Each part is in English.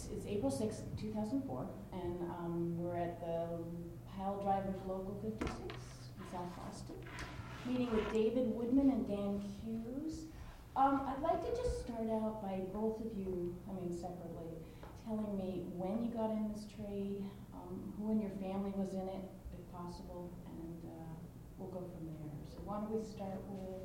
It's April 6th, 2004, and we're at the Pile Drivers Local 56 in South Boston, meeting with David Woodman and Dan Hughes. I'd like to just start out by both of you, separately, telling me when you got in this trade, who in your family was in it, if possible, and we'll go from there. So why don't we start with...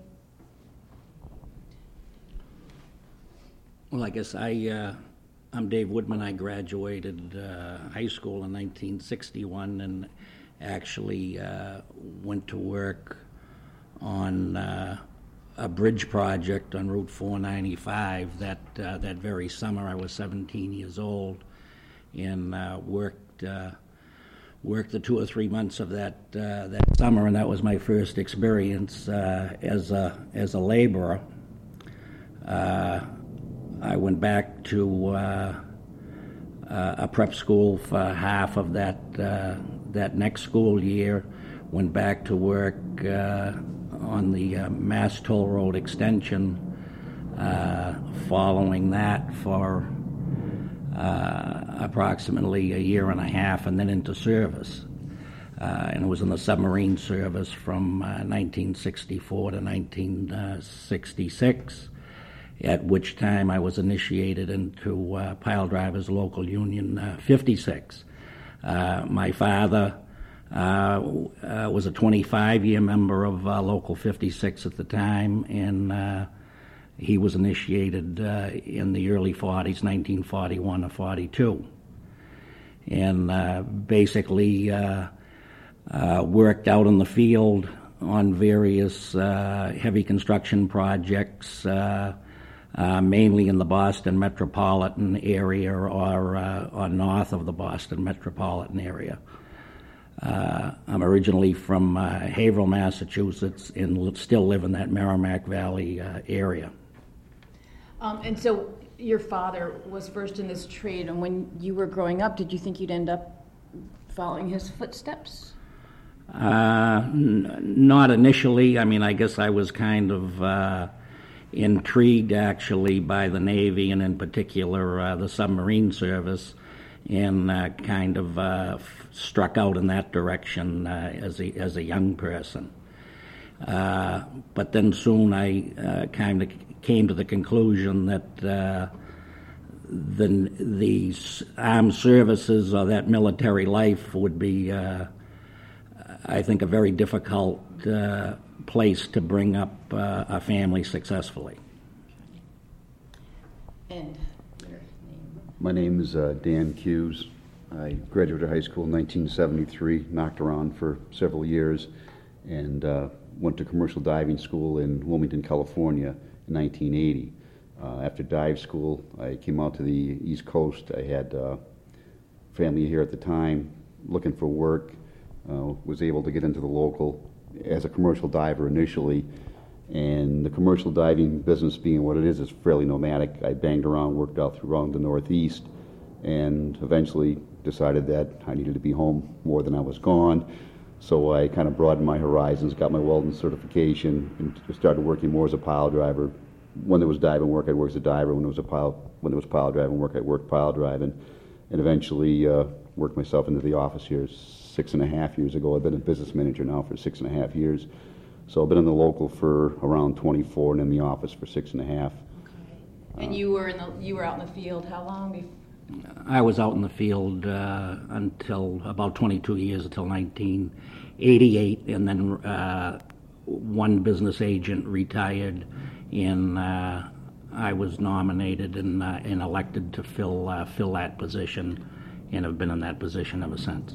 Well, I guess I'm Dave Woodman. I graduated high school in 1961 and actually went to work on a bridge project on Route 495 that very summer. I was 17 years old and worked the 2 or 3 months of that summer, and that was my first experience as a laborer. I went back to a prep school for half of that next school year. Went back to work on the Mass Toll Road extension. Following that for approximately a year and a half, and then into service. And it was in the submarine service from 1964 to 1966. At which time I was initiated into Pile Drivers Local Union 56. My father was a 25-year member of Local 56 at the time, and he was initiated in the early 40s, 1941 or 42. And basically worked out in the field on various heavy construction projects, mainly in the Boston metropolitan area or north of the Boston metropolitan area. I'm originally from Haverhill, Massachusetts, and still live in that Merrimack Valley area. And so your father was first in this trade, and when you were growing up, did you think you'd end up following his footsteps? Not initially. I guess I was kind of intrigued actually by the Navy, and in particular the submarine service, and kind of struck out in that direction as a young person. But then soon I kind of came to the conclusion that the armed services or that military life would be, I think, a very difficult place to bring up a family successfully. And your name? My name is Dan Hughes. I graduated high school in 1973, knocked around for several years, and went to commercial diving school in Wilmington, California in 1980. After dive school, I came out to the East Coast. I had family here at the time, looking for work, was able to get into the local as a commercial diver initially, and the commercial diving business being what it is fairly nomadic. I banged around, worked out around the Northeast, and eventually decided that I needed to be home more than I was gone. So I kind of broadened my horizons, got my welding certification, and started working more as a pile driver. When there was diving work, I worked as a diver. When there was pile driving work, I worked pile driving, and eventually worked myself into the office here 6.5 years ago. I've been a business manager now for 6.5 years. So I've been in the local for around 24 and in the office for 6.5. Okay. And you were out in the field how long? I was out in the field until about 22 years, until 1988, and then one business agent retired, and I was nominated and elected to fill that position, and have been in that position ever since.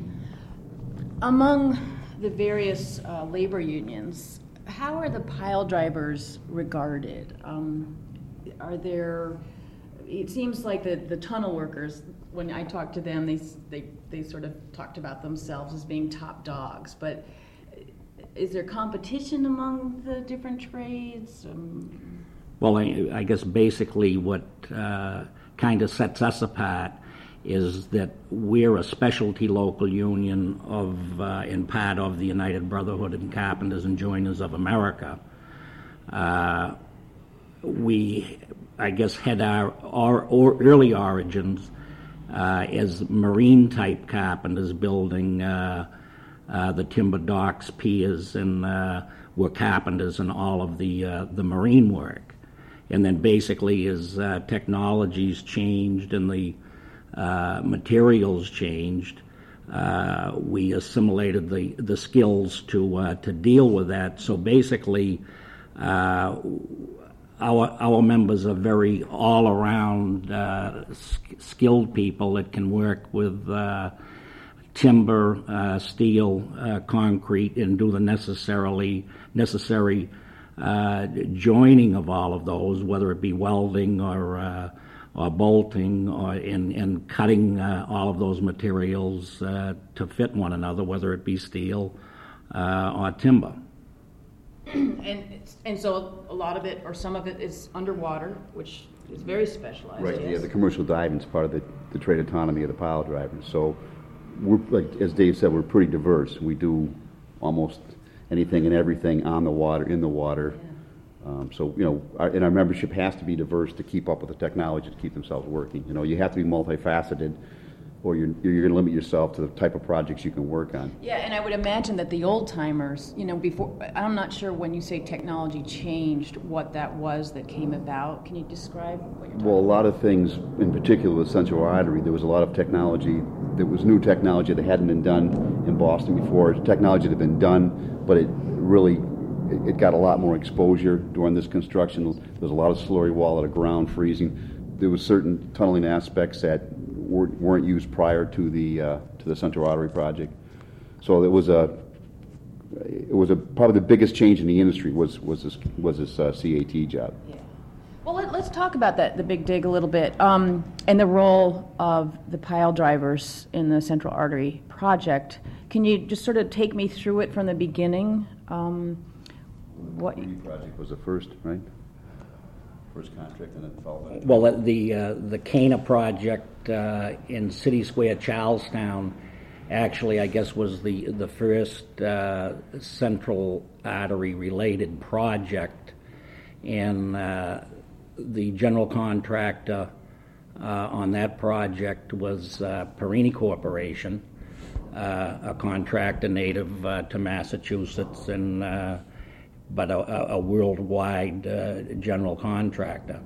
Among the various labor unions, how are the pile drivers regarded? Are there? It seems like the tunnel workers, when I talked to them, they sort of talked about themselves as being top dogs. But is there competition among the different trades? Well, I guess basically what kind of sets us apart is that we're a specialty local union in part of the United Brotherhood of Carpenters and Joiners of America. We I guess, had our early origins as marine-type carpenters building the timber docks, piers, and were carpenters in all of the marine work. And then basically as technologies changed and the materials changed, we assimilated the skills to deal with that. So basically, our members are very all-around skilled people that can work with timber, steel, concrete, and do the necessary joining of all of those, whether it be welding or bolting, or in cutting all of those materials to fit one another, whether it be steel or timber. And so a lot of it, or some of it, is underwater, which is very specialized. Right. Yes? Yeah, the commercial diving is part of the trade autonomy of the pile drivers. So we're, like as Dave said, we're pretty diverse. We do almost anything and everything on the water, in the water. Yeah. So, our membership has to be diverse to keep up with the technology, to keep themselves working. You have to be multifaceted, or you're going to limit yourself to the type of projects you can work on. Yeah, and I would imagine that the old timers, before, I'm not sure when you say technology changed, what that was that came about. Can you describe what you're talking Well, a about? lot of things, in particular with Central Artery, there was a lot of technology. There was new technology that hadn't been done in Boston before. Technology that had been done, but it got a lot more exposure during this construction. There was a lot of slurry wall, a lot of ground freezing. There was certain tunneling aspects that weren't used prior to the Central Artery project. So it was probably the biggest change in the industry was this CAT job. Yeah. Well, let's talk about the Big Dig a little bit, and the role of the pile drivers in the Central Artery project. Can you just sort of take me through it from the beginning? What The project was the first, right? First contract, and it fell back. Well, the Cana project in City Square, Charlestown, actually, I guess, was the first Central Artery-related project, and the general contractor on that project was Perini Corporation, a contractor native to Massachusetts, but a worldwide general contractor.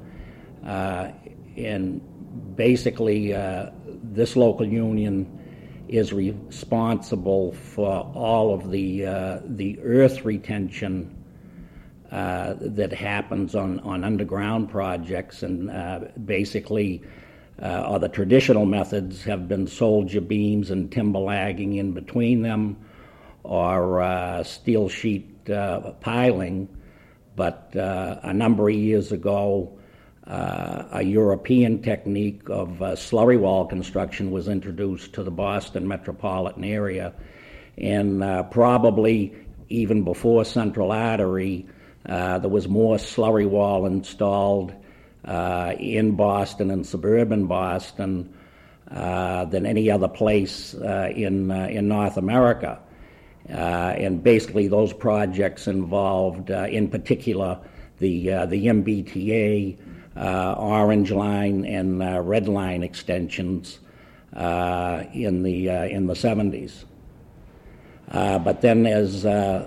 And basically, this local union is responsible for all of the earth retention that happens on underground projects, and basically all the traditional methods have been soldier beams and timber lagging in between them, or steel sheet piling. But a number of years ago, a European technique of slurry wall construction was introduced to the Boston metropolitan area, and probably even before Central Artery, there was more slurry wall installed in Boston and suburban Boston than any other place in North America. And basically those projects involved, in particular, the MBTA, Orange Line and Red Line extensions in the 70s. But then as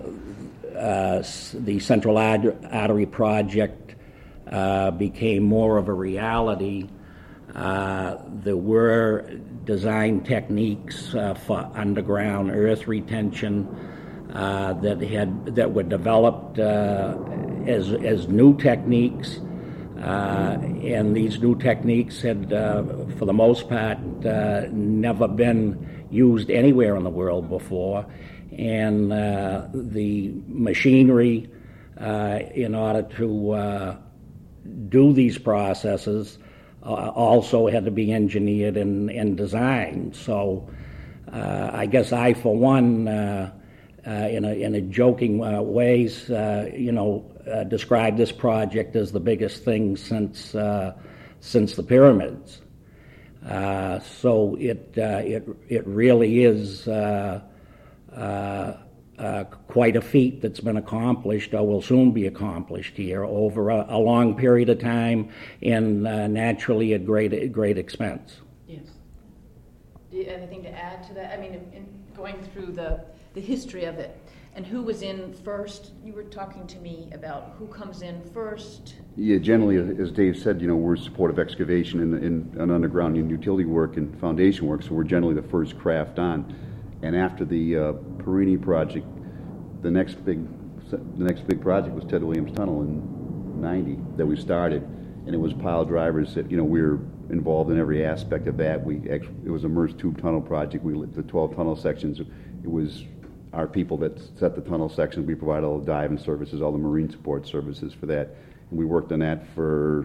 the Central Artery project became more of a reality, there were design techniques for underground earth retention that were developed as new techniques, and these new techniques had, for the most part, never been used anywhere in the world before, and the machinery in order to do these processes also had to be engineered and designed. So I guess I, for one, in a joking ways, describe this project as the biggest thing since the pyramids. So it really is quite a feat that's been accomplished or will soon be accomplished here over a long period of time and naturally at great expense. Yes. Do you have anything to add to that? I mean, in going through the history of it, and who was in first? You were talking to me about who comes in first. Yeah, generally, as Dave said, we're supportive excavation in underground and utility work and foundation work, so we're generally the first craft on. And after the Perini project, the next big project was Ted Williams Tunnel in '90 that we started, and it was pile drivers that we were involved in every aspect of that. It was a merged tube tunnel project. We lit the 12 tunnel sections. It was our people that set the tunnel sections. We provided all the diving services, all the marine support services for that. And we worked on that for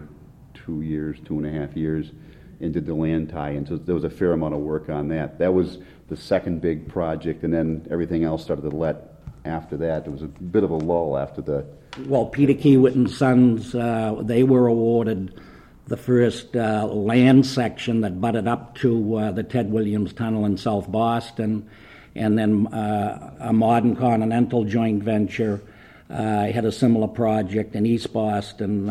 2.5 years, and did the land tie-in. So there was a fair amount of work on that. That was the second big project, and then everything else started to let after that. There was a bit of a lull after the... Well, Peter Kiewit and Sons, they were awarded the first land section that butted up to the Ted Williams Tunnel in South Boston, and then a Modern Continental joint venture had a similar project in East Boston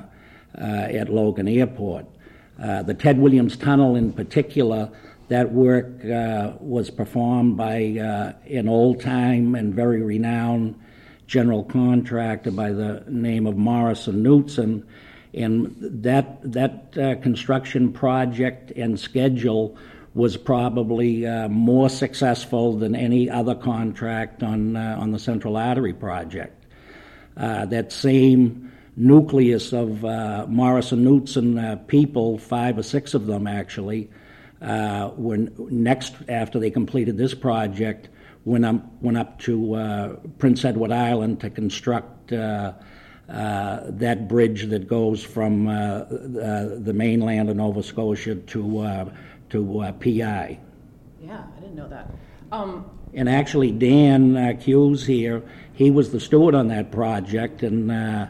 at Logan Airport. The Ted Williams Tunnel in particular, that work was performed by an old-time and very renowned general contractor by the name of Morrison Knutson, and that construction project and schedule was probably more successful than any other contract on the Central Artery project. That same nucleus of Morrison Knutson people, 5 or 6 of them actually, were next, after they completed this project, went up to Prince Edward Island to construct that bridge that goes from the mainland of Nova Scotia to PI. Yeah, I didn't know that. And actually, Dan Hughes here, he was the steward on that project, and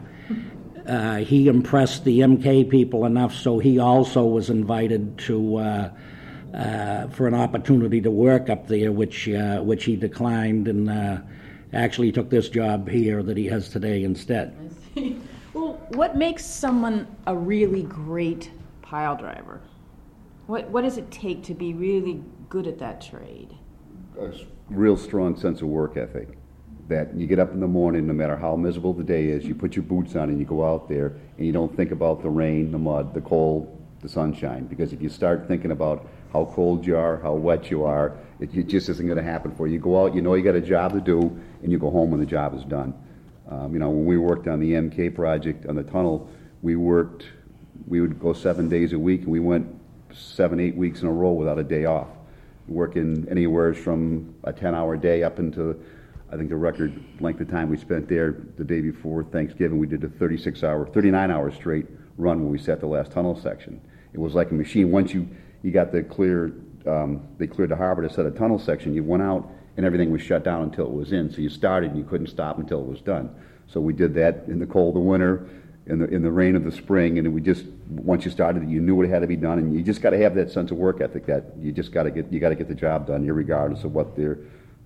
he impressed the MK people enough so he also was invited to for an opportunity to work up there, which he declined, and actually took this job here that he has today instead. I see. Well, what makes someone a really great pile driver? What does it take to be really good at that trade? A real strong sense of work ethic. That you get up in the morning, no matter how miserable the day is, you put your boots on and you go out there, and you don't think about the rain, the mud, the cold, the sunshine. Because if you start thinking about how cold you are, how wet you are, it just isn't going to happen for you. You go out, you know you got a job to do, and you go home when the job is done. When we worked on the MK project, on the tunnel, we would go 7 days a week, and we went 7-8 weeks in a row without a day off. Working anywhere from a 10-hour day up into, I think the record length of time we spent there the day before Thanksgiving, we did a 39-hour straight run when we set the last tunnel section. It was like a machine. Once you got they cleared the harbor to set a tunnel section, you went out and everything was shut down until it was in. So you started and you couldn't stop until it was done. So we did that in the cold of winter, in the rain of the spring, and we just, once you started, you knew what had to be done, and you just got to have that sense of work ethic that you got to get the job done, regardless of what the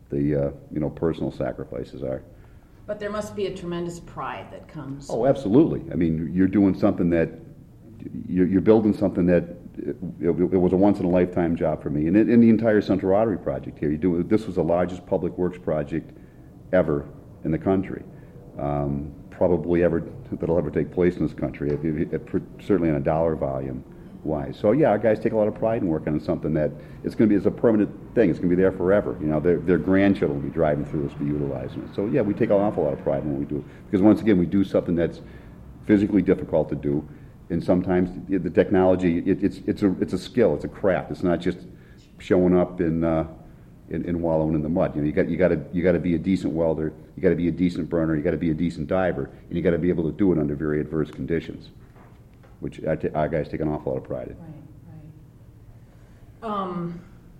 personal sacrifices are. But there must be a tremendous pride that comes. Oh, absolutely. I mean, you're doing something that you're building something that it was a once-in-a-lifetime job for me, and in the entire Central Artery project here, this was the largest public works project ever in the country. Probably that'll ever take place in this country, certainly in a dollar volume wise. So yeah, our guys take a lot of pride in working on something that it's a permanent thing. It's going to be there forever. Their grandchildren will be driving through this, be utilizing it. So yeah, we take an awful lot of pride when we do it, because once again, we do something that's physically difficult to do, and sometimes the technology, it's a skill, it's a craft. It's not just showing up and wallowing in the mud. You got to be a decent welder, you got to be a decent burner, you got to be a decent diver, and you got to be able to do it under very adverse conditions, which our guys take an awful lot of pride in. Right.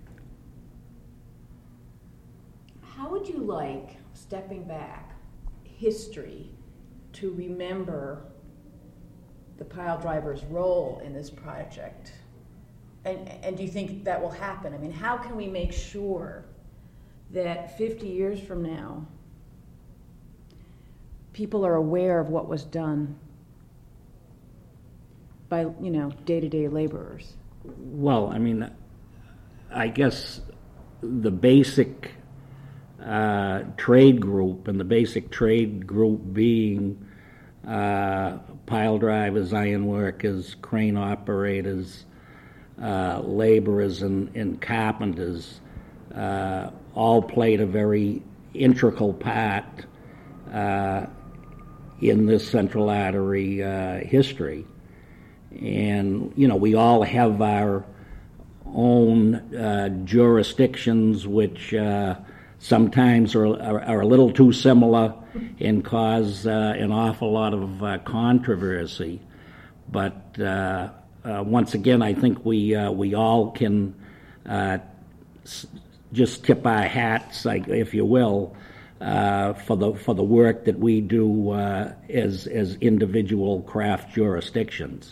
How would you like, stepping back, history to remember the pile driver's role in this project? And do you think that will happen? I mean, how can we make sure that 50 years from now, people are aware of what was done by, day-to-day laborers? Well, I mean, I guess the basic trade group, and the basic trade group being pile drivers, iron workers, crane operators, laborers, and carpenters, all played a very integral part in this Central Artery history. And, we all have our own jurisdictions which sometimes are a little too similar and cause an awful lot of controversy. But once again, I think we all can just tip our hats, if you will, for the work that we do as individual craft jurisdictions.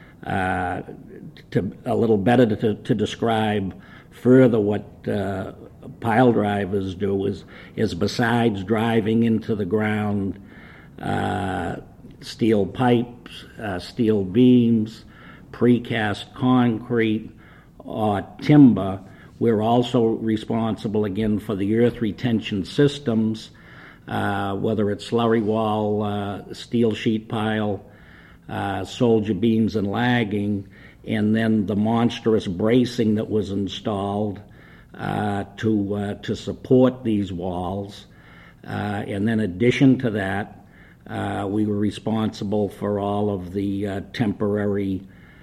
To a little better to describe further what pile drivers do is besides driving into the ground steel pipes, steel beams, precast concrete, or timber, we're also responsible again for the earth retention systems, whether it's slurry wall, steel sheet pile, soldier beams and lagging, and then the monstrous bracing that was installed to support these walls. And then in addition to that, we were responsible for all of the temporary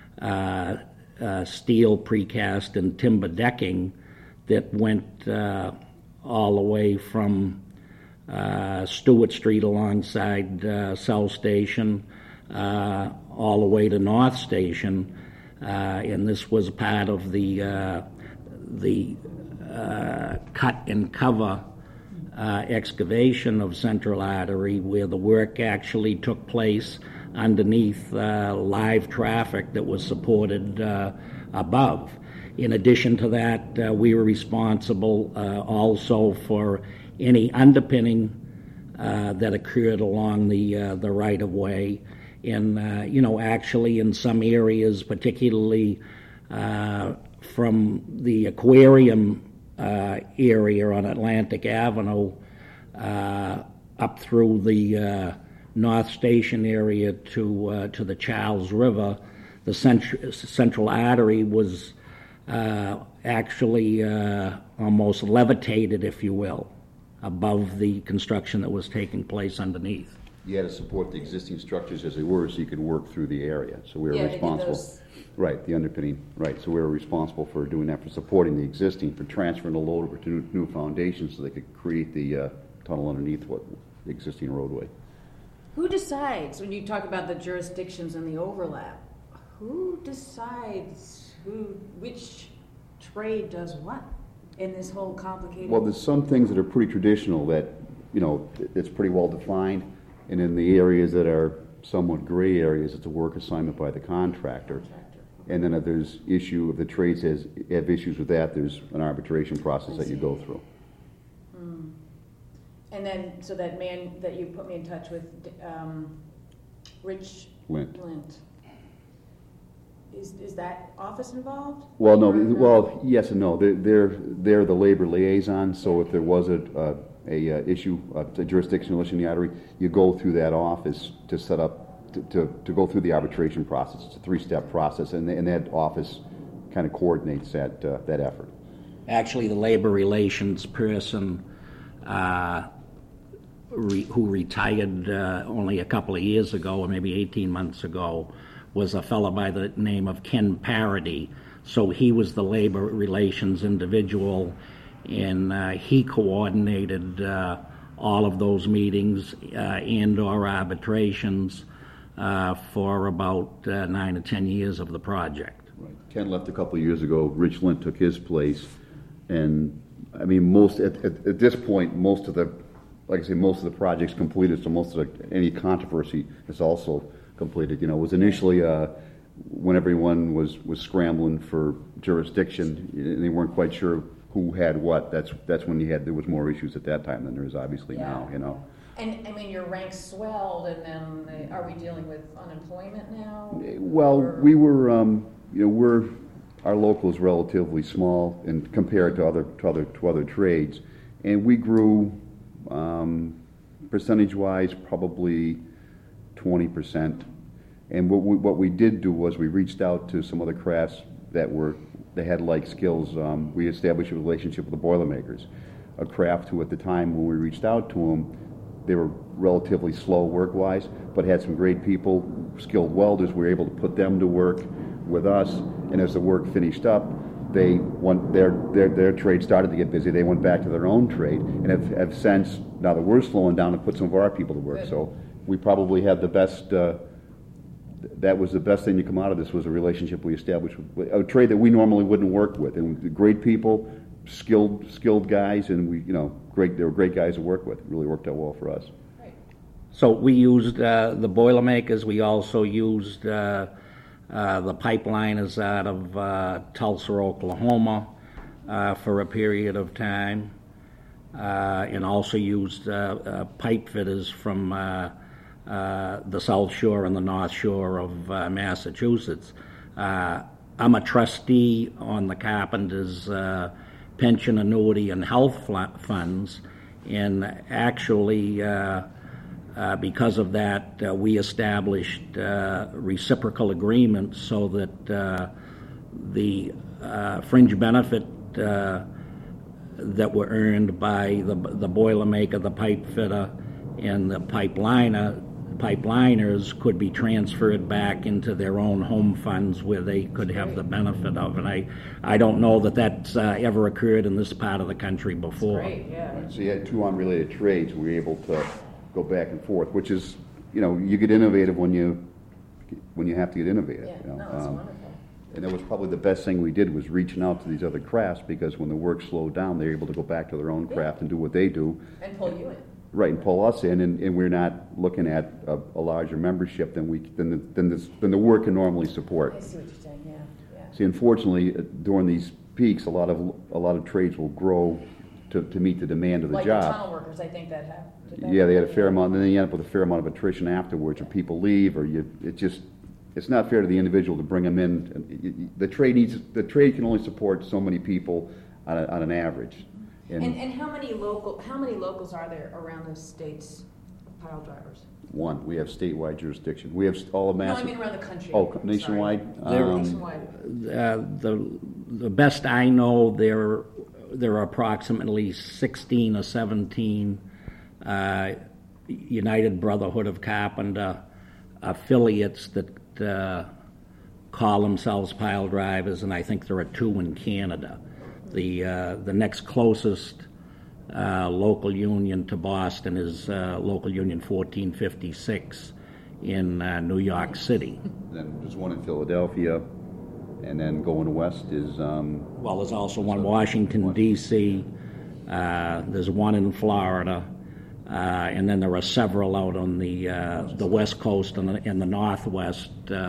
steel precast and timber decking that went all the way from Stewart Street alongside South Station all the way to North Station, and this was part of the cut and cover excavation of Central Artery, where the work actually took place underneath live traffic that was supported above. In addition to that, we were responsible also for any underpinning that occurred along the right-of-way. And, actually in some areas, particularly from the aquarium area on Atlantic Avenue up through the North Station area to the Charles River, the Central Artery was actually almost levitated, if you will, above the construction that was taking place underneath. You had to support the existing structures as they were so you could work through the area. So we were responsible. Right, the underpinning. Right, so we were responsible for doing that, for supporting the existing, for transferring the load over to new foundations so they could create the tunnel underneath the existing roadway. Who decides, when you talk about the jurisdictions and the overlap, who decides which trade does what in this whole complicated? Well, there's some things that are pretty traditional that, it's pretty well defined. And in the areas that are somewhat gray areas, it's a work assignment by the contractor. And then if there's issue, if the trades have issues with that, there's an arbitration process that you go through. And then, so that man that you put me in touch with, Rich Lint. Is that office involved? Well, no. Well, yes and no. They're the labor liaison. So if there was a issue, a jurisdictional issue in the artery, you go through that office to set up to go through the arbitration process. It's a 3-step process, and that office kind of coordinates that effort. Actually, the labor relations person who retired only a couple of years ago, or maybe 18 months ago, was a fellow by the name of Ken Parody. So he was the labor relations individual, and he coordinated all of those meetings and/or arbitrations for about 9 or 10 years of the project. Right. Ken left a couple of years ago. Rich Lint took his place, and I mean, at this point, most of the project's completed. So most of any controversy is also completed. It was initially when everyone was scrambling for jurisdiction, and they weren't quite sure who had what. That's when there was more issues at that time than there is obviously now, you know. And I mean, your ranks swelled, and then are we dealing with unemployment now? Well, Or- we were, our local is relatively small and compared to other trades, and we grew, percentage-wise, probably 20%. And what we did do was we reached out to some other crafts that had like skills. We established a relationship with the Boilermakers, a craft who at the time when we reached out to them, they were relatively slow work-wise, but had some great people, skilled welders. We were able to put them to work with us, and as the work finished up, their trade started to get busy. They went back to their own trade, and have since, now that we're slowing down, to put some of our people to work. Good. So we probably had the best. That was the best thing to come out of this, was a relationship we established with a trade that we normally wouldn't work with, and great people, skilled guys, and they were great guys to work with. It really worked out well for us. Right. So we used the Boilermakers. We also used the pipeliners out of Tulsa, Oklahoma, for a period of time, and also used pipe fitters from the South Shore and the North Shore of Massachusetts. I'm a trustee on the Carpenters pension, annuity, and health funds, and actually because of that, we established reciprocal agreements so that the fringe benefit that were earned by the Boilermaker, the pipe fitter, and the pipeliners could be transferred back into their own home funds where they could have the benefit of. And I don't know that that's ever occurred in this part of the country before. Great, yeah. So you had two unrelated trades. We were able to go back and forth, which is, you get innovative when you have to get innovative. Yeah, no, it's wonderful. And that was probably the best thing we did, was reaching out to these other crafts, because when the work slowed down, they're able to go back to their own craft and do what they do. And pull you in. Right, and pull us in, and we're not looking at a larger membership than the work can normally support. I see what you're saying, yeah. See, unfortunately, during these peaks, a lot of trades will grow to meet the demand of the Like job. the tunnel workers, I think that happened. Yeah, they had a fair amount, and then you end up with a fair amount of attrition afterwards, or people leave, or it's not fair to the individual to bring them in. The trade can only support so many people on an average. And how many locals are there around the state's pile drivers? One, we have statewide jurisdiction. We have all of Mass. No, I mean around the country. Oh, I'm nationwide? sorry. Nationwide. The best I know, there are approximately 16 or 17 United Brotherhood of Carpenter affiliates that call themselves pile drivers, and I think there are 2 in Canada. The next closest local union to Boston is local union 1456 in New York City. Then there's one in Philadelphia, and then going west is... Well, there's also one in Washington, D.C., there's one in Florida, and then there are several out on the West Coast and the Northwest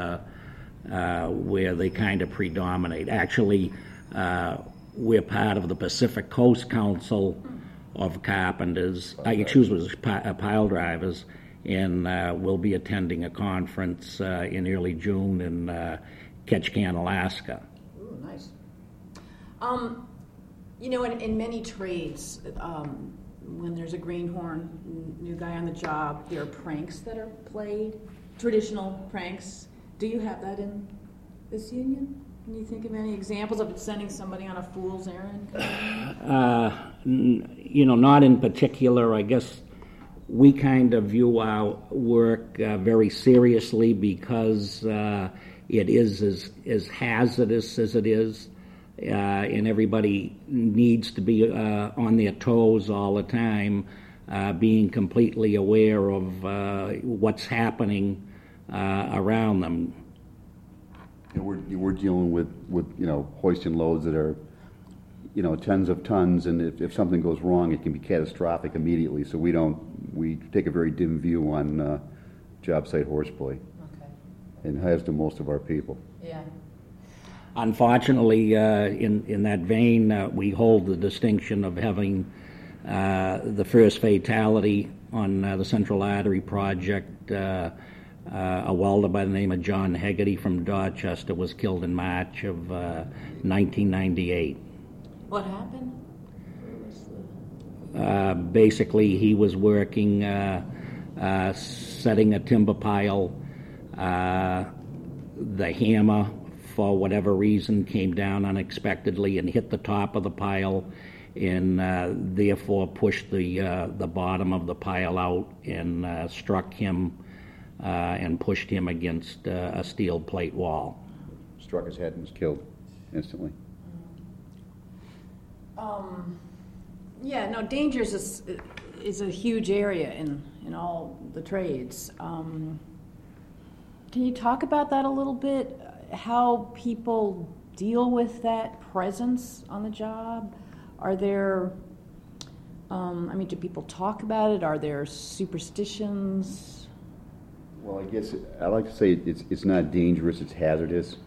where they kind of predominate. Actually, we're part of the Pacific Coast Council of Carpenters, pile drivers, and we'll be attending a conference in early June in Ketchikan, Alaska. Ooh, nice. In many trades, when there's a greenhorn, new guy on the job, there are pranks that are played, traditional pranks. Do you have that in this union? Can you think of any examples of sending somebody on a fool's errand? Not in particular. I guess we kind of view our work very seriously because it is as hazardous as it is, and everybody needs to be on their toes all the time, being completely aware of what's happening around them. We're dealing with hoisting loads that are tens of tons, and if something goes wrong, it can be catastrophic immediately. So we take a very dim view on job site horseplay, Okay. and as do most of our people. Yeah. Unfortunately, in that vein, we hold the distinction of having the first fatality on the Central Artery project. A welder by the name of John Hegarty from Dorchester was killed in March of 1998. What happened? Basically, he was working, setting a timber pile. The hammer, for whatever reason, came down unexpectedly and hit the top of the pile, and therefore pushed the bottom of the pile out and struck him and pushed him against a steel plate wall. Struck his head and was killed instantly. Yeah, no, dangers is a huge area in all the trades. Can you talk about that a little bit? How people deal with that presence on the job? Are there, do people talk about it? Are there superstitions? Well, I guess I like to say it's not dangerous, it's hazardous.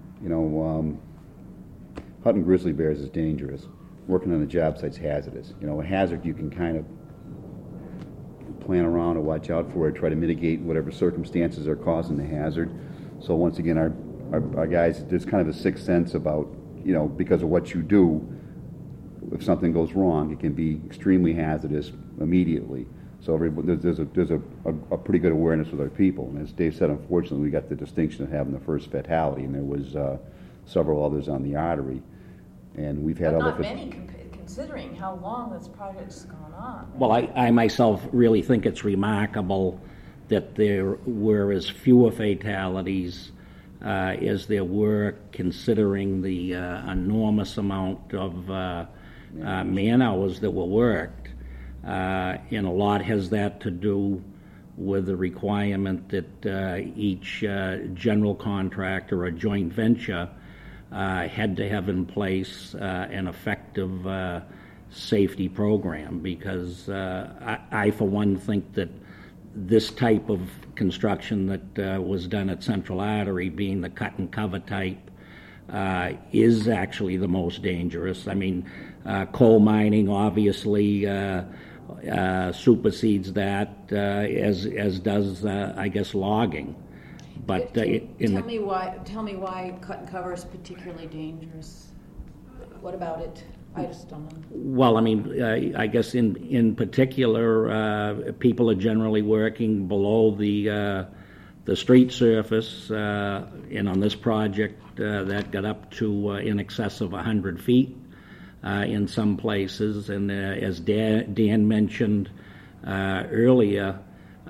Hunting grizzly bears is dangerous. Working on a job site's hazardous. A hazard you can kind of plan around or watch out for, or try to mitigate whatever circumstances are causing the hazard. So once again, our guys, there's kind of a sixth sense about, because of what you do, if something goes wrong, it can be extremely hazardous immediately. So there's a pretty good awareness with our people. And as Dave said, unfortunately, we got the distinction of having the first fatality, and there was several others on the artery. And we've had but other... not many, considering how long this project's gone on. Well, I myself really think it's remarkable that there were as fewer fatalities as there were, considering the enormous amount of man hours that were worked. And a lot has that to do with the requirement that each general contractor or joint venture had to have in place an effective safety program, because I, for one, think that this type of construction that was done at Central Artery, being the cut and cover type, is actually the most dangerous. I mean, coal mining obviously supersedes that, as does, I guess, logging. But tell me why cut and cover is particularly dangerous. What about it? I just don't know. Well, I mean, I guess in particular, people are generally working below the street surface, and on this project, that got up to in excess of 100 feet in some places. And as Dan mentioned earlier,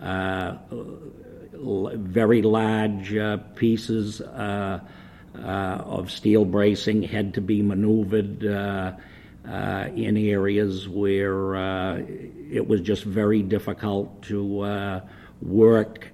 very large pieces of steel bracing had to be maneuvered in areas where it was just very difficult to work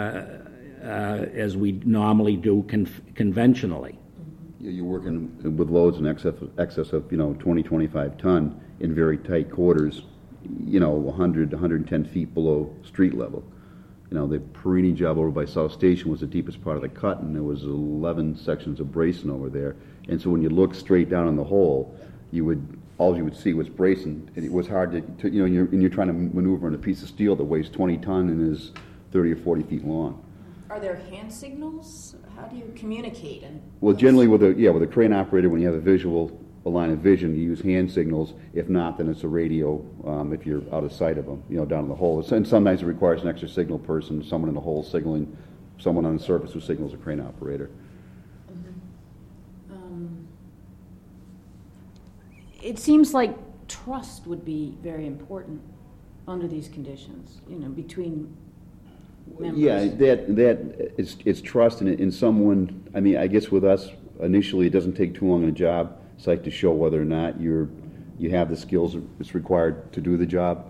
as we normally do conventionally. You're working with loads in excess of 20, 25 ton in very tight quarters, 100, 110 feet below street level. The Perini job over by South Station was the deepest part of the cut, and there was 11 sections of bracing over there. And so when you look straight down in the hole, all you would see was bracing, and it was hard to you're trying to maneuver in a piece of steel that weighs 20 ton and is 30 or 40 feet long. Are there hand signals? How do you communicate? Well, generally with a crane operator, when you have a line of vision, you use hand signals. If not, then it's a radio if you're out of sight of them, down in the hole. And sometimes it requires an extra signal person, someone in the hole signaling, someone on the surface who signals a crane operator. It seems like trust would be very important under these conditions, between members. Yeah, it's trust in someone. I mean, I guess with us, initially it doesn't take too long in a job site to show whether or not you have the skills that's required to do the job.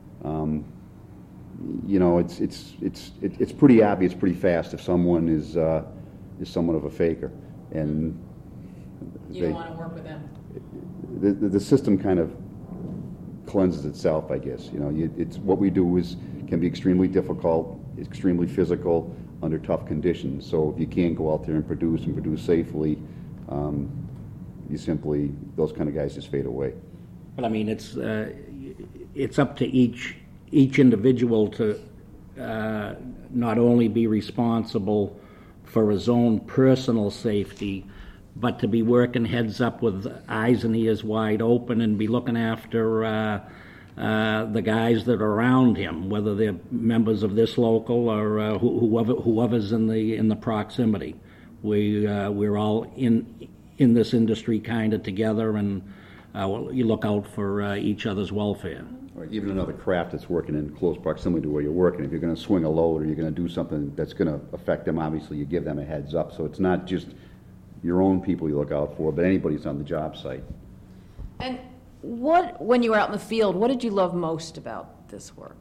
It's pretty obvious pretty fast if someone is somewhat of a faker, and you don't want to work with them. The system kind of cleanses itself, I guess. It's what we do can be extremely difficult, extremely physical under tough conditions. So if you can't go out there and produce safely, you simply, those kind of guys just fade away. But I mean, it's up to each individual to not only be responsible for his own personal safety, but to be working heads up with eyes and ears wide open and be looking after the guys that are around him, whether they're members of this local or whoever's in the proximity. We're all in this industry kind of together, and you look out for each other's welfare. Or even another craft that's working in close proximity to where you're working. If you're going to swing a load or you're going to do something that's going to affect them, obviously you give them a heads up. So it's not just your own people you look out for, but anybody's on the job site. And when you were out in the field, what did you love most about this work?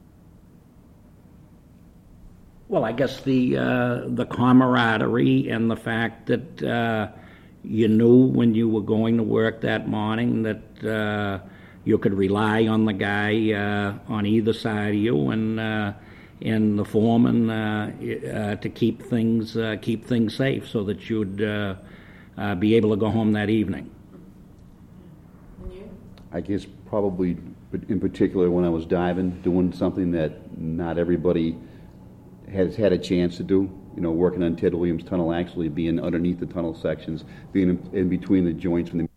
Well, I guess the camaraderie and the fact that you knew when you were going to work that morning that you could rely on the guy on either side of you and the foreman to keep things safe so that you'd be able to go home that evening. And you? I guess probably in particular when I was diving, doing something that not everybody has had a chance to do, working on Ted Williams Tunnel, actually being underneath the tunnel sections, being in between the joints from the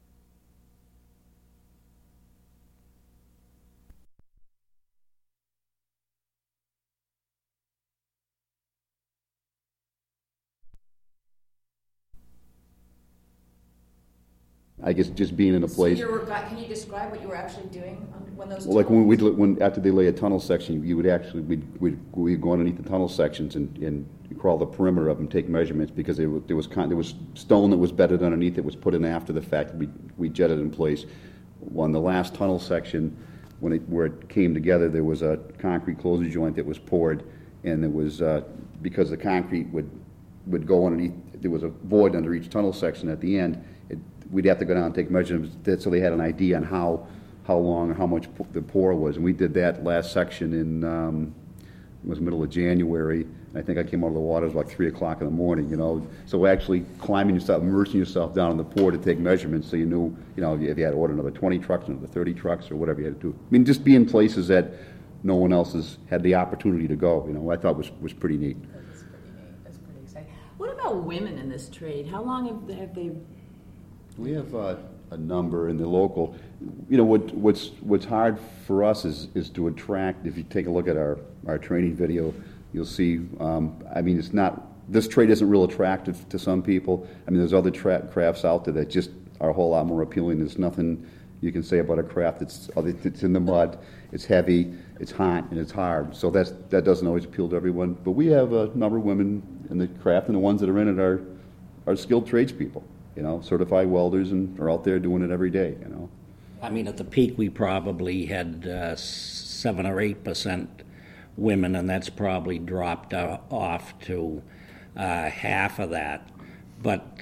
I guess just being in a place. So can you describe what you were actually doing when those? Well, like when after they lay a tunnel section, you would actually we'd go underneath the tunnel sections and crawl the perimeter of them, take measurements because there was stone that was bedded underneath that was put in after the fact. We jetted in place. On the last tunnel section, where it came together, there was a concrete closure joint that was poured, and it was because the concrete would go underneath. There was a void under each tunnel section at the end. We'd have to go down and take measurements so they had an idea on how long or how much the pour was. And we did that last section in, it was middle of January. I think I came out of the water, it was like 3 o'clock in the morning, So actually climbing yourself, immersing yourself down in the pour to take measurements so you knew, if you had to order another 20 trucks, another 30 trucks, or whatever you had to do. I mean, just be in places that no one else has had the opportunity to go, I thought was pretty neat. That's pretty neat. That's pretty exciting. What about women in this trade? How long have they? We have a number in the local. What's hard for us is to attract. If you take a look at our training video, you'll see. It's not. This trade isn't real attractive to some people. There's other crafts out there that just are a whole lot more appealing. There's nothing you can say about a craft that's in the mud. It's heavy, it's hot, and it's hard. So that doesn't always appeal to everyone. But we have a number of women in the craft, and the ones that are in it are skilled tradespeople. Certified welders, and are out there doing it every day, At the peak, we probably had 7 or 8% women, and that's probably dropped off to half of that. But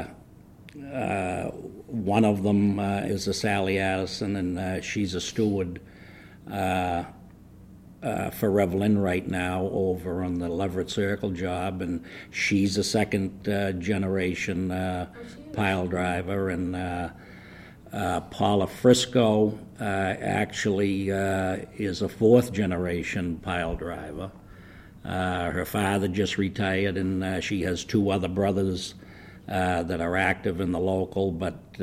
one of them is a Sally Addison, and she's a steward for Revlin right now over on the Leverett Circle job, and she's a second generation pile driver, and Paula Frisco actually is a 4th generation pile driver. Her father just retired, and she has 2 other brothers that are active in the local, but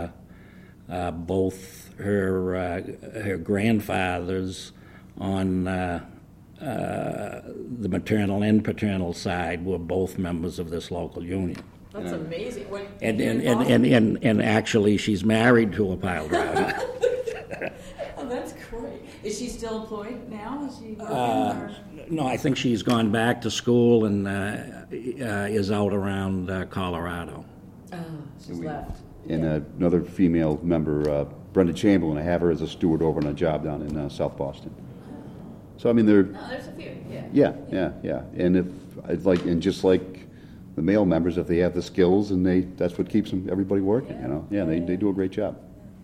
both her grandfathers on the maternal and paternal side were both members of this local union. That's amazing. And actually, she's married to a pile driver. Oh, that's great. Is she still employed now? Is she working? No, I think she's gone back to school and is out around Colorado. Oh, she's left. And another female member, Brenda Chamberlain, I have her as a steward over on a job down in South Boston. So there's a few. Yeah. And just like the male members, if they have the skills, and that's what keeps everybody working. They do a great job.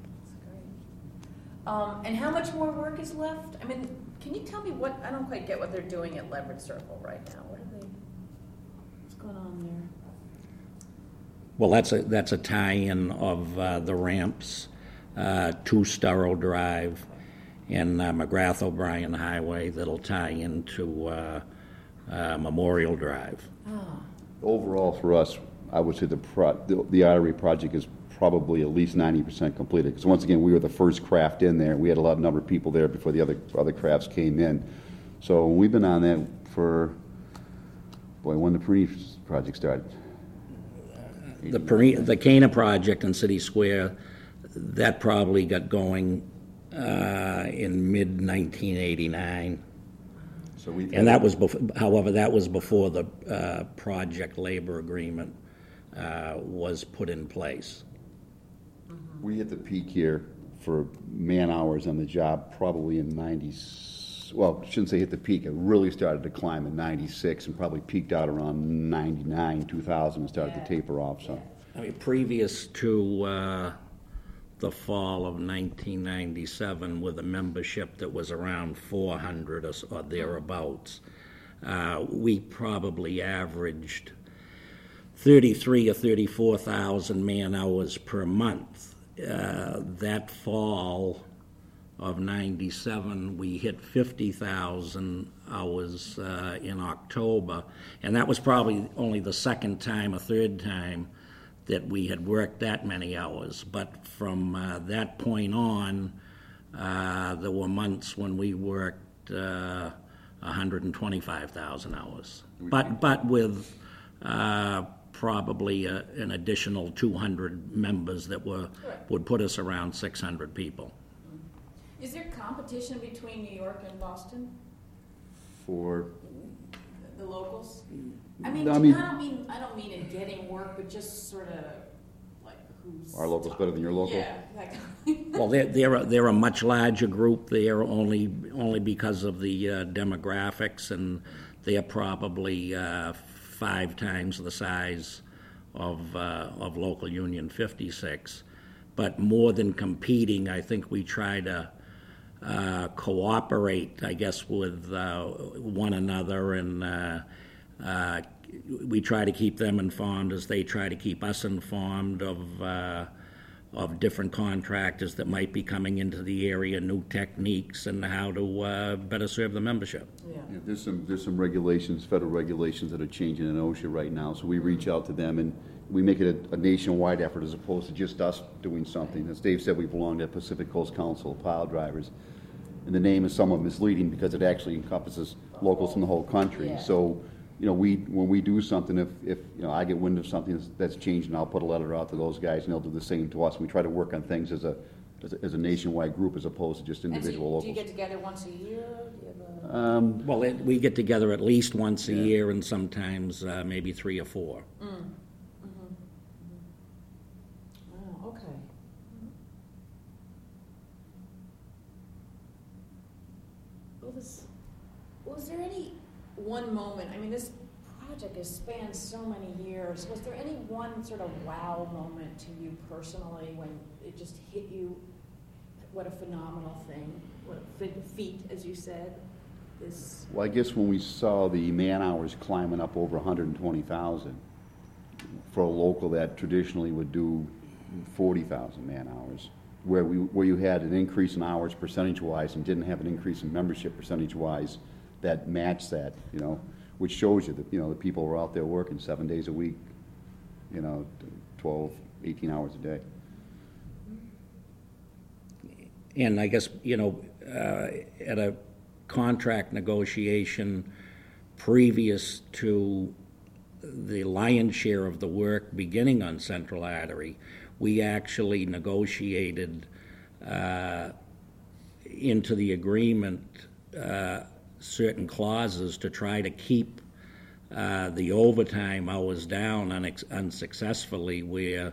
That's great. And how much more work is left? Can you tell me what? I don't quite get what they're doing at Leverett Circle right now. What's going on Well, that's a tie-in of the ramps to Storrow Drive and McGrath O'Brien Highway that'll tie into Memorial Drive. Overall, for us, I would say the artery project is probably at least 90% completed. Because once again, we were the first craft in there. We had a lot of number of people there before the other crafts came in. So we've been on that for, when the Paris project started. The Cana project in City Square, that probably got going in mid-1989. So we And that was however, that was before the project labor agreement was put in place. We hit the peak here for man hours on the job probably in well, I shouldn't say hit the peak. It really started to climb in 96 and probably peaked out around 99, 2000 and started to taper off. So, I mean, previous to the fall of 1997, with a membership that was around 400 or thereabouts, we probably averaged 33 or 34,000 man hours per month. That fall of 97, we hit 50,000 hours in October, and that was probably only the second time or third time that we had worked that many hours. But from that point on, there were months when we worked 125,000 hours. But with probably an additional 200 members that would put us around 600 people. Is there competition between New York and Boston? for The locals? I mean, No, I don't mean in getting work, but just sort of like who's our local's better than your local? Yeah, like Well, they're a much larger group there, only because of the demographics, and they're probably 5 times the size of local Union 56. But more than competing, I think we try to cooperate, I guess, with one another, and we try to keep them informed as they try to keep us informed of different contractors that might be coming into the area, new techniques, and how to better serve the membership. Yeah, there's some regulations, federal regulations that are changing in OSHA right now, so we reach out to them and we make it a nationwide effort as opposed to just us doing something. As Dave said, we belong to Pacific Coast Council of Pile Drivers, and the name is somewhat misleading because it actually encompasses locals from the whole country. Yeah. So, when we do something, if I get wind of something that's changing, I'll put a letter out to those guys and they'll do the same to us. We try to work on things as a nationwide group as opposed to just individual and so, do you locals. get together once a year? Do you have a... Well, we get together at least once a Yeah. year, and sometimes maybe 3 or 4. Oh, okay. Was there any one moment, I mean, this project has spanned so many years, was there any one sort of wow moment to you personally when it just hit you, what a phenomenal thing, what a feat, as you said, this... Well, I guess when we saw the man hours climbing up over 120,000 for a local that traditionally would do 40,000 man hours, where you had an increase in hours percentage-wise and didn't have an increase in membership percentage-wise that matched that, which shows you that, the people were out there working 7 days a week, 12, 18 hours a day. And I guess, at a contract negotiation previous to the lion's share of the work beginning on Central Artery, we actually negotiated into the agreement certain clauses to try to keep the overtime hours down unsuccessfully, where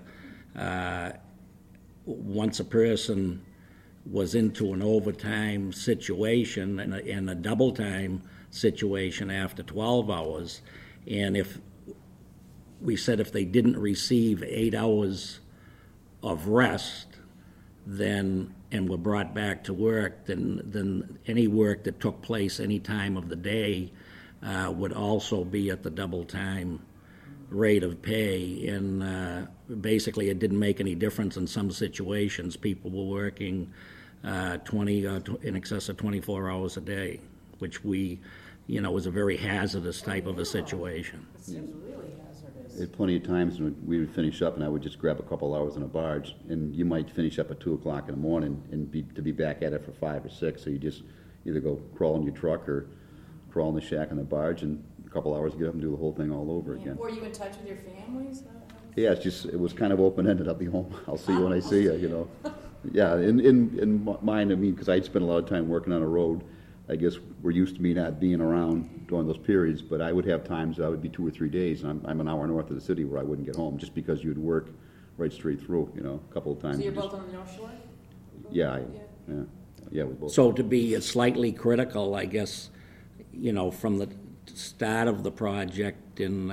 once a person was into an overtime situation and a double time situation after 12 hours, and if they didn't receive 8 hours of rest, then and were brought back to work, then any work that took place any time of the day would also be at the double time rate of pay, and basically it didn't make any difference in some situations. People were working 20 in excess of 24 hours a day, which was a very hazardous type of a situation. It seems really hazardous. At plenty of times when we would finish up and I would just grab a couple hours on a barge, and you might finish up at 2 o'clock in the morning and to be back at it for 5 or 6, so you just either go crawl in your truck or crawl in the shack on the barge, and a couple hours get up and do the whole thing all over again. Were you in touch with your families? Yeah, it was kind of open-ended. I'll be home. I'll see you when I see you, Yeah, in mine, because I'd spent a lot of time working on a road. I guess we're used to me not being around during those periods, but I would have times I would be 2 or 3 days, and I'm an hour north of the city where I wouldn't get home, just because you'd work right straight through, a couple of times. So you're both on the North Shore? Yeah, we both. So to be slightly critical, I guess, from the start of the project in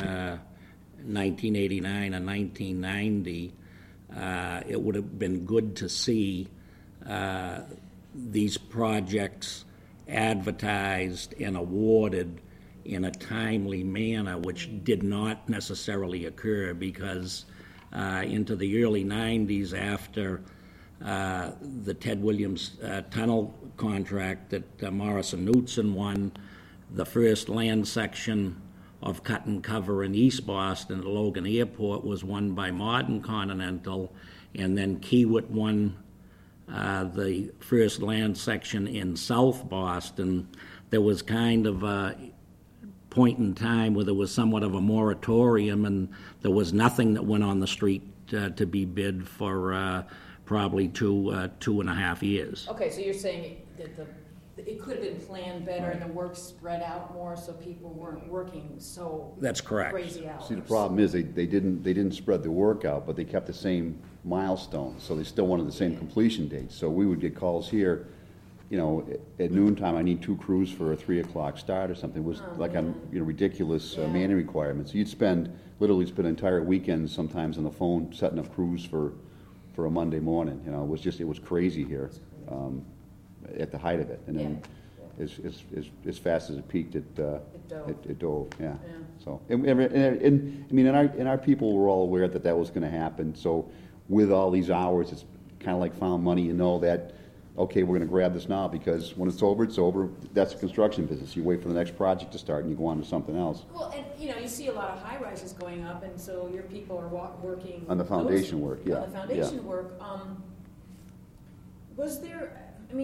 1989 and 1990, it would have been good to see these projects advertised and awarded in a timely manner, which did not necessarily occur, because into the early 90s, after the Ted Williams tunnel contract that Morrison Knudsen won, the first land section of cut and cover in East Boston at Logan Airport was won by Modern Continental, and then Kiewit won the first land section in South Boston. There was kind of a point in time where there was somewhat of a moratorium, and there was nothing that went on the street to be bid for probably 2.5 years. Okay, so you're saying that it could have been planned better and the work spread out more so people weren't working so That's correct. crazy hours. See, the problem is they didn't spread the work out, but they kept the same milestones, so they still wanted the same completion dates. So we would get calls here, at noontime, I need 2 crews for a 3 o'clock start or something. It was ridiculous manning requirements. You'd literally spend entire weekends sometimes on the phone setting up crews for a Monday morning. It was crazy here at the height of it, and then as fast as it peaked, it dove. Yeah. So, and our people were all aware that was going to happen. So, with all these hours, it's kind of like found money. That, okay, we're going to grab this now, because when it's over, it's over. That's a construction business. You wait for the next project to start, and you go on to something else. Well, and you see a lot of high rises going up, and so your people are working on the foundation work. Yeah. On the foundation work. Was there?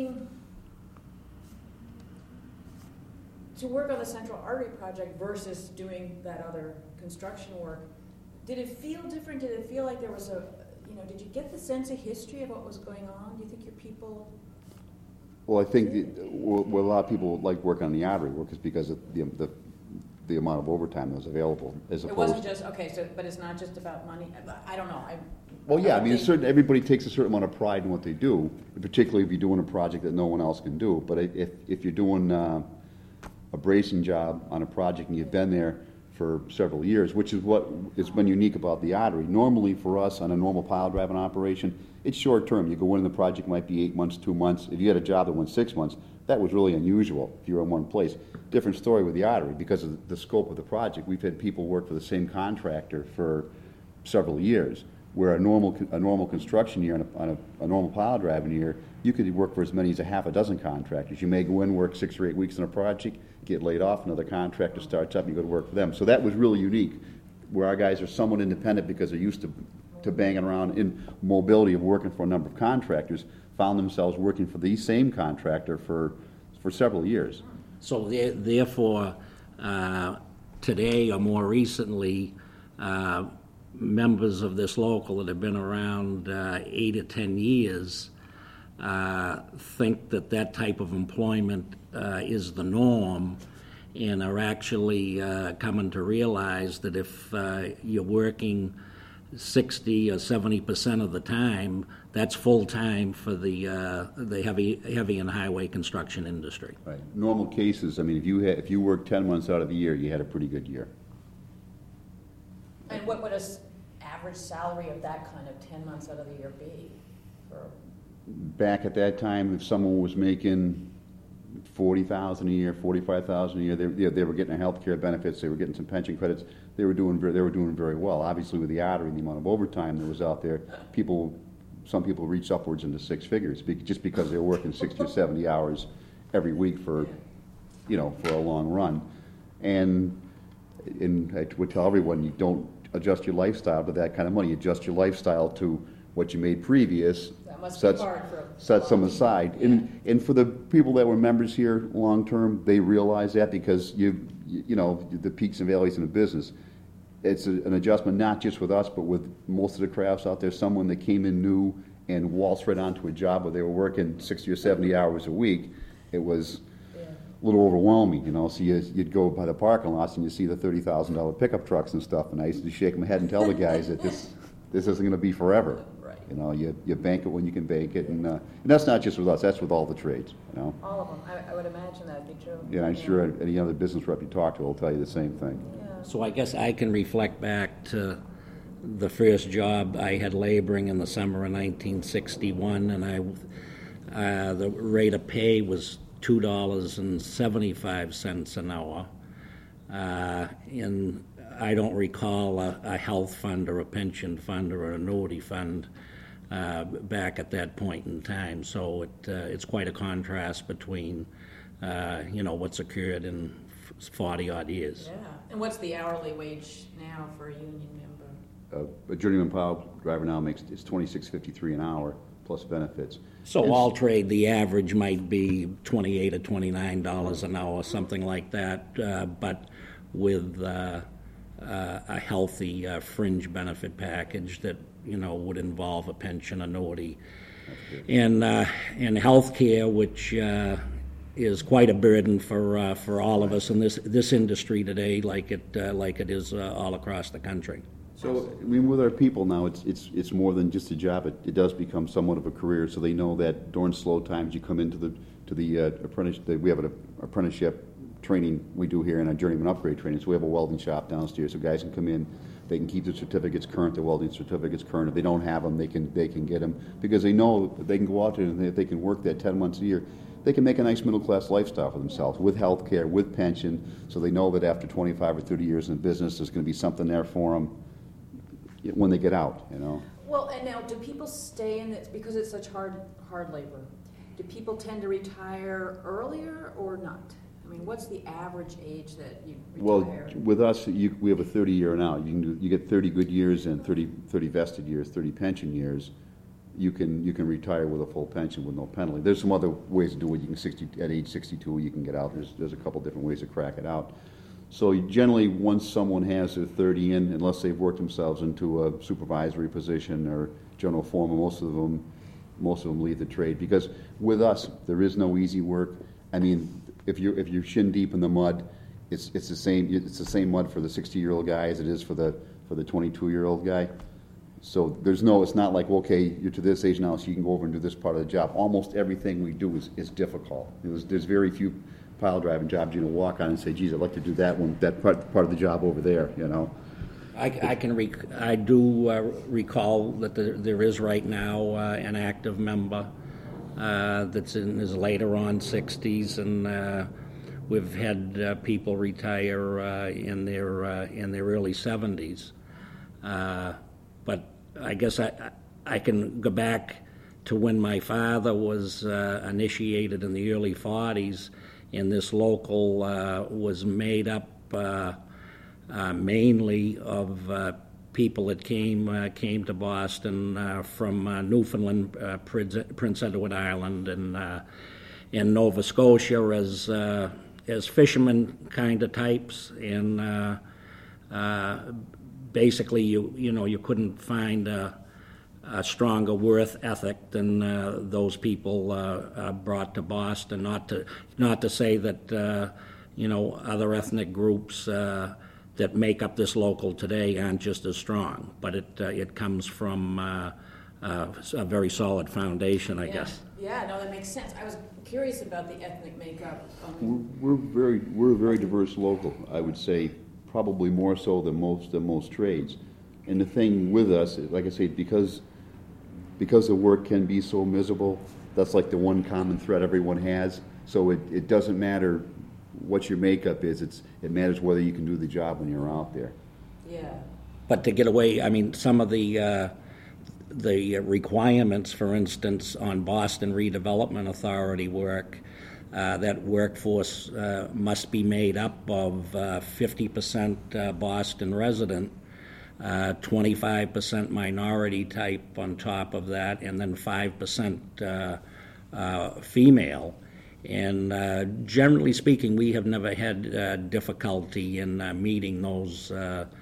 To work on the Central Artery project versus doing that other construction work, did it feel different? Did it feel like there was did you get the sense of history of what was going on? Do you think your people? Well, I think what a lot of people like working on the artery work is because of the amount of overtime that was available. It wasn't just but it's not just about money. I don't know. Everybody takes a certain amount of pride in what they do, particularly if you're doing a project that no one else can do. But if you're doing a bracing job on a project and you've been there for several years, which is what has been unique about the artery. Normally for us on a normal pile driving operation, it's short term. You go in, the project might be 8 months, 2 months. If you had a job that went 6 months, that was really unusual if you're in one place. Different story with the artery because of the scope of the project. We've had people work for the same contractor for several years, where a normal construction year on a normal pile driving year, you could work for as many as a half a dozen contractors. You may go in, work 6 or 8 weeks on a project, get laid off, another contractor starts up, and you go to work for them. So that was really unique, where our guys are somewhat independent because they're used to banging around in mobility of working for a number of contractors, found themselves working for the same contractor for several years. So therefore, today or more recently, members of this local that have been around 8 or 10 years think that type of employment is the norm, and are actually coming to realize that if you're working 60 or 70% of the time, that's full time for the heavy and highway construction industry. Right. Normal cases. If you worked 10 months out of the year, you had a pretty good year. And what would an average salary of that kind of 10 months out of the year be? Back at that time, if someone was making $40,000 a year, $45,000 a year. They were getting health care benefits. They were getting some pension credits. They were doing very well. Obviously, with the artery and the amount of overtime that was out there, some people reached upwards into six figures just because they were working 60 or 70 hours every week for a long run. And I would tell everyone, you don't adjust your lifestyle to that kind of money. You adjust your lifestyle to what you made previous. That must be hard for set some aside. Yeah. And for the people that were members here long term, they realize that because you know the peaks and valleys in the business. It's an adjustment not just with us, but with most of the crafts out there. Someone that came in new and waltzed right onto a job where they were working 60 or 70 hours a week, it was a little overwhelming, So you'd go by the parking lots and you see the $30,000 pickup trucks and stuff, and I used to shake my head and tell the guys that this isn't going to be forever. Right. You bank it when you can bank it, and that's not just with us. That's with all the trades. All of them. I would imagine that'd be true. Yeah, I'm sure any other business rep you talk to will tell you the same thing. Yeah. So I guess I can reflect back to the first job I had laboring in the summer of 1961, and the rate of pay was $2.75 an hour. And I don't recall a health fund or a pension fund or an annuity fund back at that point in time. So it's quite a contrast between what's occurred in 40-odd years. Yeah. And what's the hourly wage now for a union member? A journeyman pile driver now it's $26.53 an hour plus benefits. So all trade, the average might be $28 or $29 an hour, something like that, but with a healthy fringe benefit package that would involve a pension, annuity, and health care, which is quite a burden for all of us in this industry today, like it is all across the country. So, with our people now, it's more than just a job. It does become somewhat of a career. So they know that during slow times, you come into the apprentice. We have an apprenticeship training we do here and a journeyman upgrade training. So we have a welding shop downstairs. So guys can come in, they can keep their certificates current, their welding certificates current. If they don't have them, they can get them because they know they can go out there and if they can work that 10 months a year. They can make a nice middle-class lifestyle for themselves with health care, with pension, so they know that after 25 or 30 years in the business, there's going to be something there for them when they get out, Well, and now, do people stay in this, because it's such hard labor, do people tend to retire earlier or not? I mean, what's the average age that you retire? Well, with us, we have a 30-year now. You get 30 good years and 30 vested years, 30 pension years. You can retire with a full pension with no penalty. There's some other ways to do it. You can at age 62 you can get out. There's a couple different ways to crack it out. So generally, once someone has their 30 in, unless they've worked themselves into a supervisory position or general foreman, most of them leave the trade because with us there is no easy work. I mean, if you're shin deep in the mud, it's the same mud for the 60-year-old guy as it is for the 22-year-old guy. So it's not like, okay, you're to this age now, so you can go over and do this part of the job. Almost everything we do is difficult. There's very few pile driving jobs you can walk on and say, geez, I'd like to do that one, that part of the job over there, I do recall that there is right now an active member that's in his later on 60s, and we've had people retire in their early 70s. But I guess I can go back to when my father was initiated in the early 40s, and this local was made up mainly of people that came to Boston from Newfoundland, Prince Edward Island, and Nova Scotia as fishermen kind of types, and basically you couldn't find a stronger work ethic than those people brought to Boston. Not to say that other ethnic groups that make up this local today aren't just as strong, but it comes from a very solid foundation, I guess. Yeah, no, that makes sense. I was curious about the ethnic makeup. We're a very diverse local. I would say probably more so than most trades. And the thing with us, like I say, because the work can be so miserable, that's like the one common thread everyone has. So it doesn't matter what your makeup is, it matters whether you can do the job when you're out there. Yeah. But to get away, I mean, some of the requirements, for instance, on Boston Redevelopment Authority work, that workforce must be made up of 50% Boston resident, 25% minority type on top of that, and then 5% female. And generally speaking, we have never had difficulty in meeting those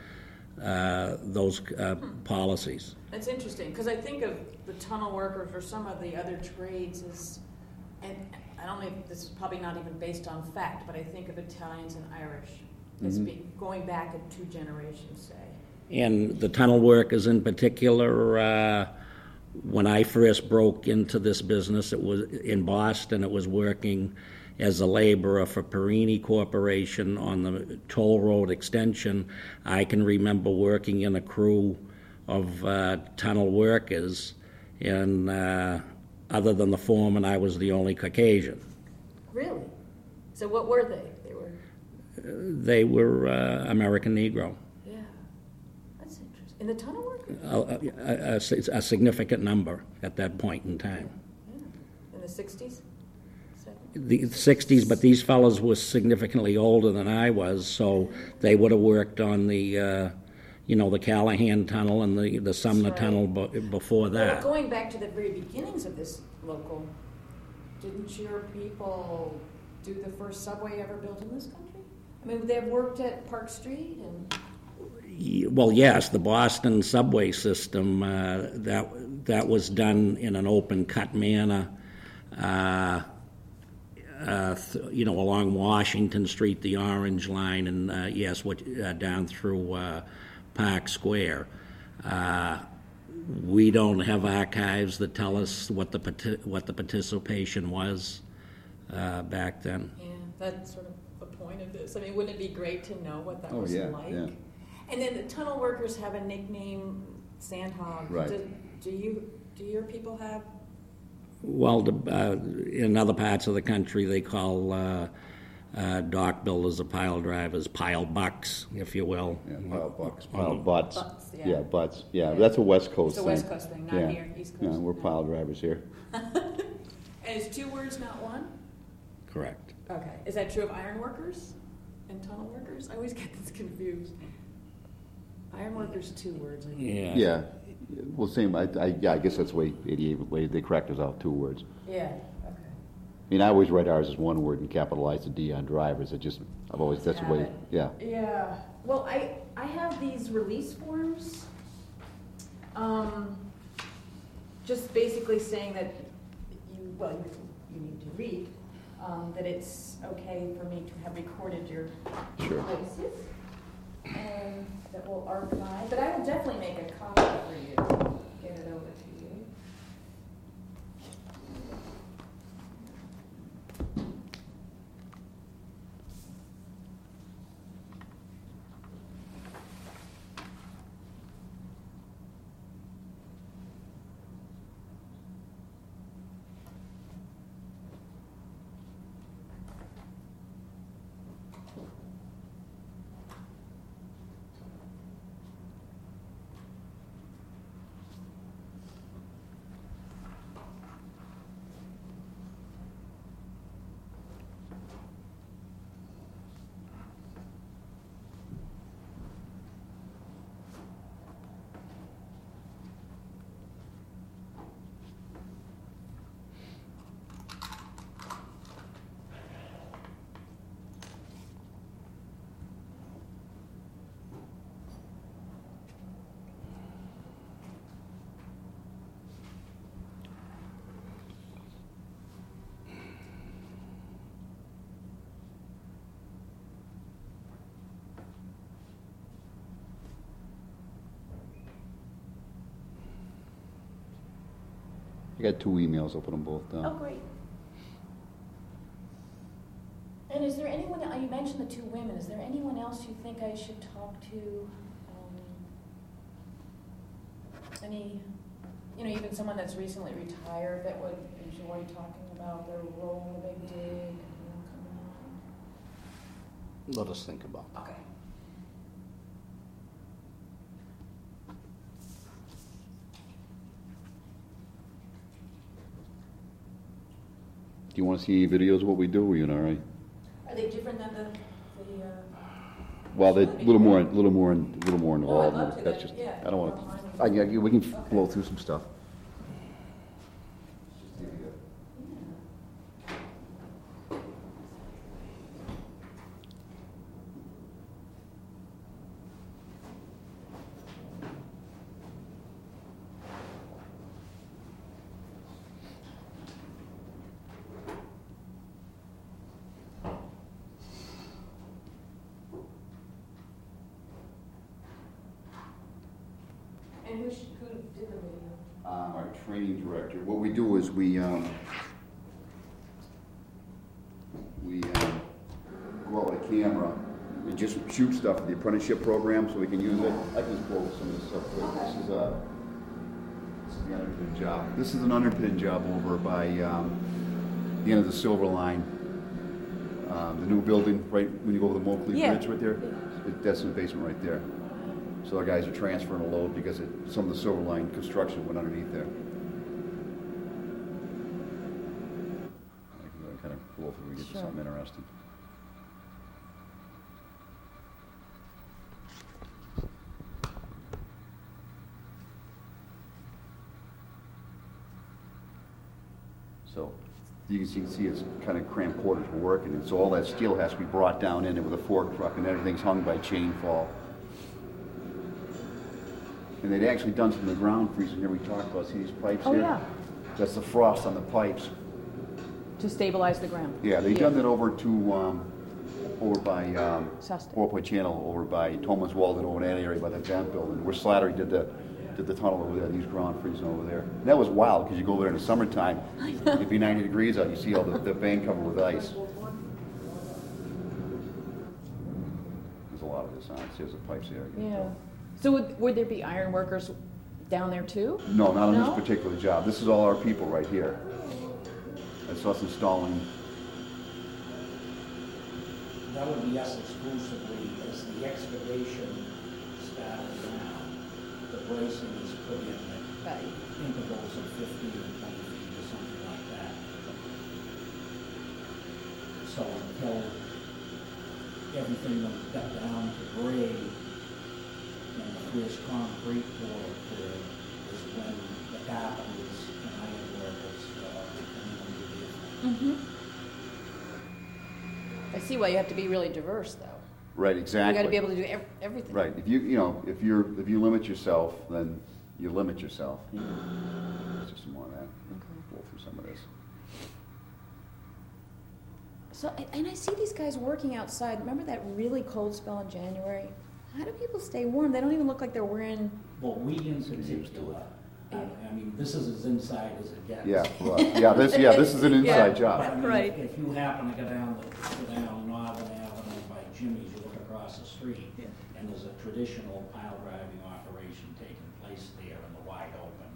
policies. That's interesting, because I think of the tunnel workers or some of the other trades as, and I don't know if this is probably not even based on fact, but I think of Italians and Irish as being, going back 2 generations, say. And the tunnel workers in particular, when I first broke into this business, it was in Boston. It was working as a laborer for Perini Corporation on the toll road extension. I can remember working in a crew of tunnel workers, and other than the foreman, I was the only Caucasian. Really? So what were they? They were American Negro. Yeah, that's interesting. In the tunnel workers? A significant number at that point in time. Yeah. In the 60s? The 60s, but these fellows were significantly older than I was, so they would have worked on the, the Callahan Tunnel and the Sumner Tunnel before that. Well, going back to the very beginnings of this local, didn't your people do the first subway ever built in this country? I mean, they've worked at Park Street and... Well, yes, the Boston subway system, that was done in an open cut manner. Along Washington Street, the Orange Line, and down through Park Square. We don't have archives that tell us what the participation was back then. Yeah, that's sort of the point of this. I mean, wouldn't it be great to know what that was like? Yeah. And then the tunnel workers have a nickname, Sandhog. Right. Do your people have? Well, in other parts of the country, they call dock builders or pile drivers pile bucks, if you will. Yeah, pile bucks, pile butts. Butts, yeah. Yeah, butts. Yeah, that's a West Coast thing. It's a West Coast thing, not here, East Coast. Yeah, we're pile drivers here. And is 2 words, not one? Correct. Okay. Is that true of iron workers and tunnel workers? I always get this confused. Iron workers, 2 words. I think. Yeah. Yeah. Well, same. I guess that's the way 88 they cracked us out 2 words. Yeah. Okay. I mean, I always write ours as 1 word and capitalize the D on drivers. That's the way. Yeah. Yeah. Well, I have these release forms, just basically saying that you need to read that it's okay for me to have recorded your voices, and that we'll archive. But I will definitely make a copy for you. Get it over to you. I got 2 emails. I'll put them both down. Oh, great. And is there anyone, you mentioned the 2 women, is there anyone else you think I should talk to? Any, even someone that's recently retired that would enjoy talking about they're rolling a big dig, coming Let us think about on. Okay. Do you want to see videos of what we do? Or you all right? Are they different than the Well, they're a little more involved. love to. That's That- just, yeah, I don't want don't mind. to, we can blow through some stuff. And who did the video? Our training director. What we do is we go out with a camera and just shoot stuff for the apprenticeship program so we can use it. I can just blow some of this stuff quick. This is the underpin job. This is an underpin job over by the end of the Silver Line. The new building, right when you go over the Moakley Yeah. Bridge right there. That's in the basement right there. So our guys are transferring a load because some of the Silver Line construction went underneath there. I can kind of pull through and get to Sure. something interesting. So you can see it's kind of cramped quarters we're working in. So all that steel has to be brought down in it with a fork truck, and everything's hung by chain fall. And they'd actually done some of the ground freezing here we talked about. See these pipes Oh, here? yeah. That's the frost on the pipes. To stabilize the ground. Yeah, they done that over to over by Sustin. 4 Point Channel, over by Thomas Walden, over in that area by the Vamp building, where Slattery did the tunnel over there. These ground freezing over there. And that was wild because you go over there in the summertime, it'd be 90 degrees out. You see all the bank covered with ice. There's a lot of this on it. There's the pipes there. You can Yeah. tell. So would there be iron workers down there too? No, not on No? this particular job. This is all our people right here. That's us installing. That would be us exclusively as the excavation started now. The bracing is put in at intervals of 15 and 20 feet or something like that. So until everything got down to grade and the first concrete poured through is when the carpenters and iron workers come in and do Mm-hmm. I see why you have to be really diverse, though. Right, You exactly. got to be able to do everything. Right. If you limit yourself, then you limit yourself. It's just more of that. Go through some of this. So, and I see these guys working outside. Remember that really cold spell in January? How do people stay warm? They don't even look like they're wearing. Well, we in particular, I mean, this is as inside as it gets. Yeah, right. This is an inside But, job. I mean, Right. If you happen to go down Northern Avenue by Jimmy's, you look across the street, Yeah. and there's a traditional pile driving operation taking place there in the wide open.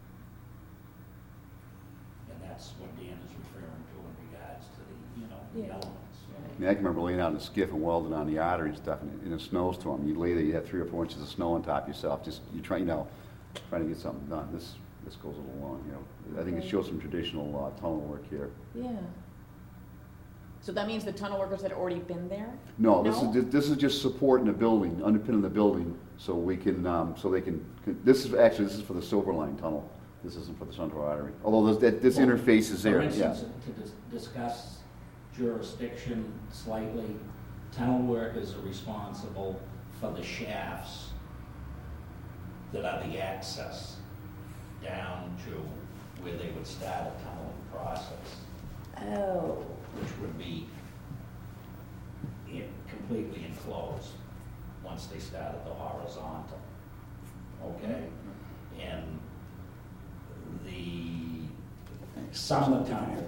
And that's what Dan is referring to in regards to the Yeah. elements. I mean, I can remember laying out in a skiff and welding on the artery and stuff, and in a snowstorm, you lay there, you had 3 or 4 inches of snow on top of yourself, just, you try, trying to get something done. This goes a little long, I think it Okay. shows some traditional tunnel work here. Yeah. So that means the tunnel workers had already been there? No, No? this is just supporting the building, underpinning the building, so we can, so they can, this is for the Silver Line tunnel. This isn't for the Central Artery, although this Well, interface is there, For yeah. instance, to discuss jurisdiction slightly, tunnel workers are responsible for the shafts that are the access down to where they would start a tunneling process, Oh. which would be completely enclosed once they started the horizontal. Okay? And the summer tunnel,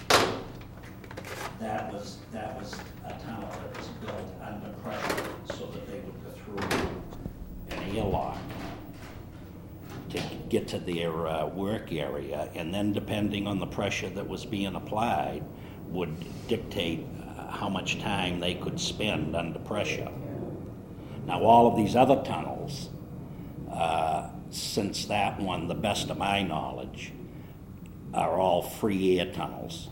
that was a tunnel that was built under pressure so that they would go through an airlock to get to their work area, and then depending on the pressure that was being applied, would dictate how much time they could spend under pressure. Now, all of these other tunnels, since that one, the best of my knowledge, are all free air tunnels.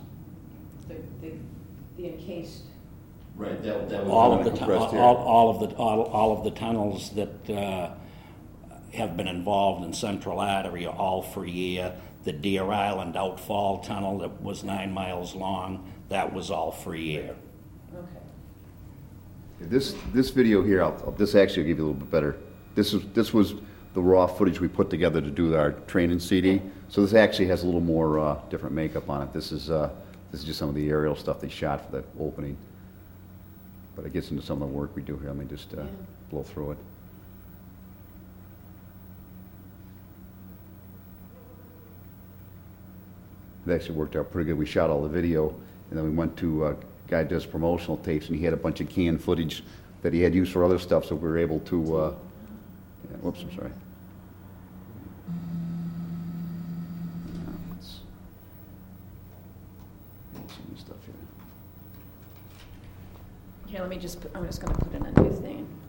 The encased. Right, that was All of the compressed air. all of the tunnels that have been involved in Central Artery are all free air. The Deer Island Outfall Tunnel that was 9 miles long, that was all free air. Okay. This video here, this actually will give you a little bit better. This was the raw footage we put together to do our training CD. So this actually has a little more different makeup on it. This is just some of the aerial stuff they shot for the opening. But it gets into some of the work we do here. Let me just blow through it. It actually worked out pretty good. We shot all the video, and then we went to a guy who does promotional tapes, and he had a bunch of canned footage that he had used for other stuff, so we were able to, whoops, I'm sorry. Here, let me I'm just gonna put in a new thing.